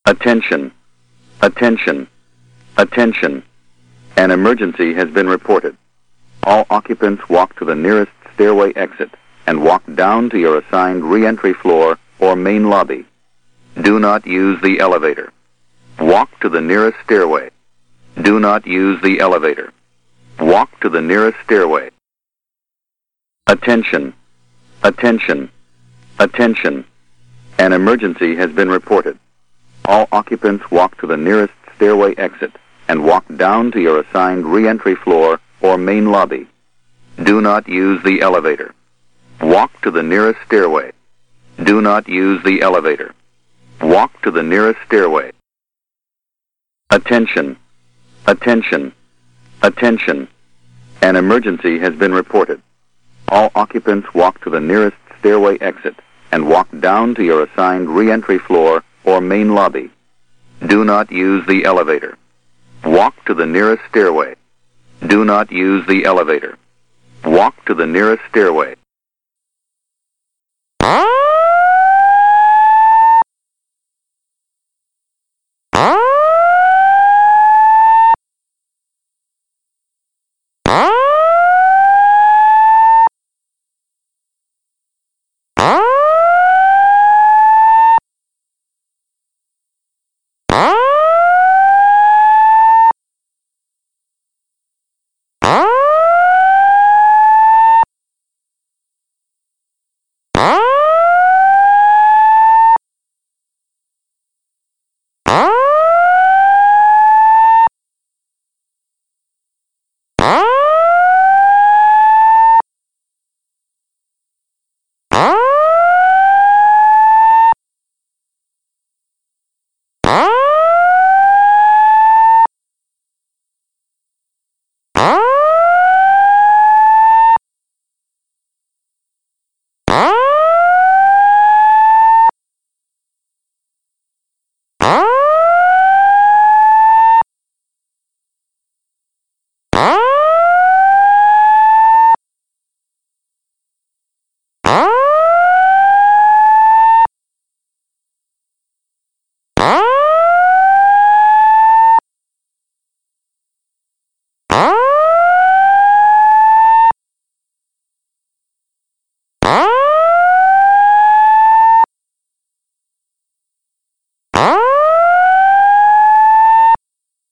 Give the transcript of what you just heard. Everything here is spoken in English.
Attention! Attention! Attention! An emergency has been reported. All occupants walk to the nearest stairway exit and walk down to your assigned re-entry floor or main lobby. Do not use the elevator. Walk to the nearest stairway. Do not use the elevator. Walk to the nearest stairway. Attention! Attention! Attention! An emergency has been reported. All occupants walk to the nearest stairway exit and walk down to your assigned re-entry floor or main lobby. Do not use the elevator. Walk to the nearest stairway. Do not use the elevator. Walk to the nearest stairway. Attention! Attention! Attention! An emergency has been reported. All occupants walk to the nearest stairway exit and walk down to your assigned re-entry floor or main lobby. Do not use the elevator. Walk to the nearest stairway. Do not use the elevator. Walk to the nearest stairway.